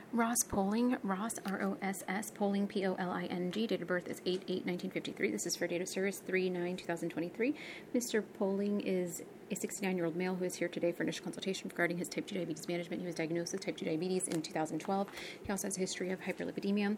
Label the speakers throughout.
Speaker 1: Ross Poling, Ross, R-O-S-S, Poling, P-O-L-I-N-G, date of birth is 8/8/1953. This is for date of service 3/9/2023. Mr. Poling is a 69-year-old male who is here today for initial consultation regarding his type 2 diabetes management. He was diagnosed with type 2 diabetes in 2012. He also has a history of hyperlipidemia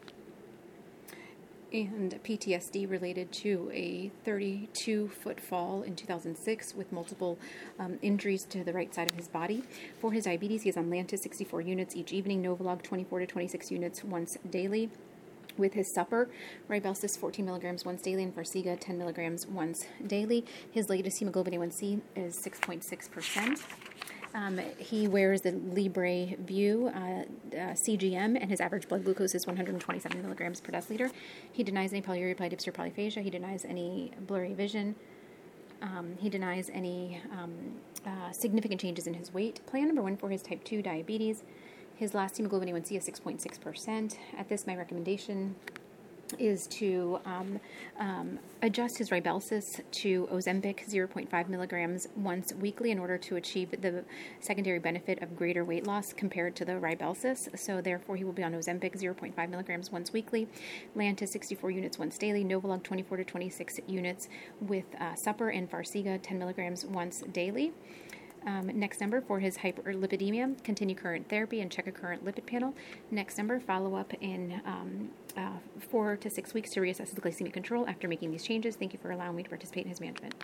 Speaker 1: and PTSD related to a 32-foot fall in 2006 with multiple injuries to the right side of his body. For his diabetes, he is on Lantus 64 units each evening, Novolog 24 to 26 units once daily. With his supper, Ribelsis 14 milligrams once daily and Farxiga 10 milligrams once daily. His latest hemoglobin A1C is 6.6%. He wears the Libre View CGM, and his average blood glucose is 127 milligrams per deciliter. He denies any polyuria, polydipsia, or polyphagia. He denies any blurry vision. He denies any significant changes in his weight. Plan number 1 for his type 2 diabetes. His last hemoglobin A1C is 6.6%. At this, my recommendation is to adjust his Ribelsis to Ozempic 0.5 milligrams once weekly in order to achieve the secondary benefit of greater weight loss compared to the Ribelsis. So therefore, he will be on Ozempic 0.5 milligrams once weekly, Lantus 64 units once daily, Novolog 24 to 26 units with supper, and Farxiga 10 milligrams once daily. Next number for his hyperlipidemia, continue current therapy and check a current lipid panel. Next number, follow up in 4 to 6 weeks to reassess his glycemic control after making these changes. Thank you for allowing me to participate in his management.